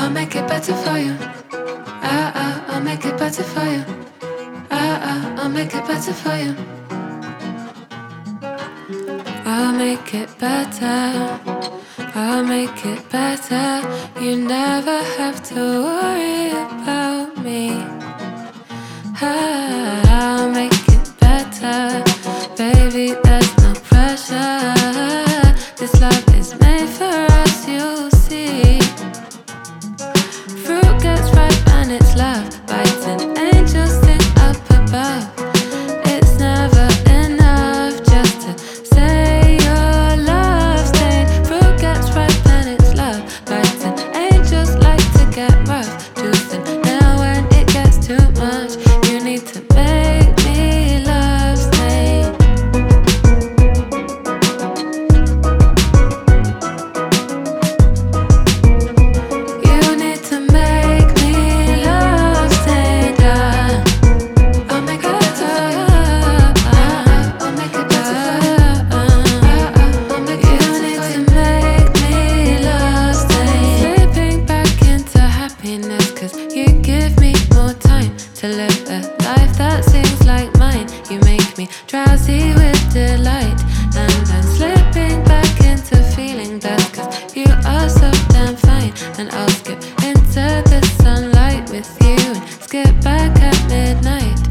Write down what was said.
I'll make it better for you. I'll make it better for you. I'll make it better for you. I'll make it better. I'll make it better. You never have to worry about me. I'll make it better. Baby, there's no pressure. This love is made for us, you'll see. Fruit gets ripe and it's love. Biting angels sing up above. It's never enough just to say your love stained. Fruit gets ripe and it's love. Biting angels like to get rough. Juicing now when it gets too much. You need to make me love stained. You need to make me love stained. I'll make it better. I'll make it better. I'll make it better. You need to make me love stained. Slipping back into happiness 'cause you give me more time to live a life that sings like mine. You make me drowsy with delight. And I'm slipping back into feeling best 'cause you are so damn fine. And I'll skip into the sunlight with you and skip back at midnight.